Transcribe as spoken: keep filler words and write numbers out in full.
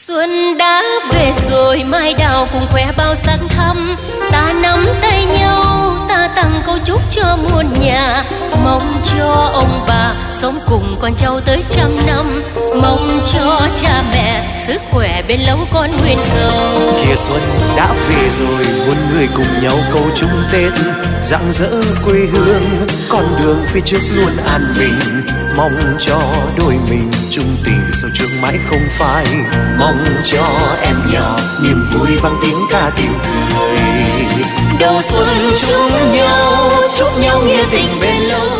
Xuân đã về rồi, mai đào cùng khoe bao sắc thắm. Ta nắm tay nhau, ta tặng câu chúc cho muôn nhà. Mong cho ông bà sống cùng con cháu tới trăm năm. Mong cho cha mẹ sức khỏe bên lâu con nguyên cầu. Kìa xuân đã về rồi, muôn người cùng nhau câu chung Tết rạng rỡ quê hương. Con đường phía trước luôn an bình, mong cho đôi mình chung tình sau trước mãi không phai. Mong cho em nhỏ niềm vui bằng tiếng ca tiếng cười. Đầu xuân chúc nhau, chúc nhau nghĩa tình bền lâu.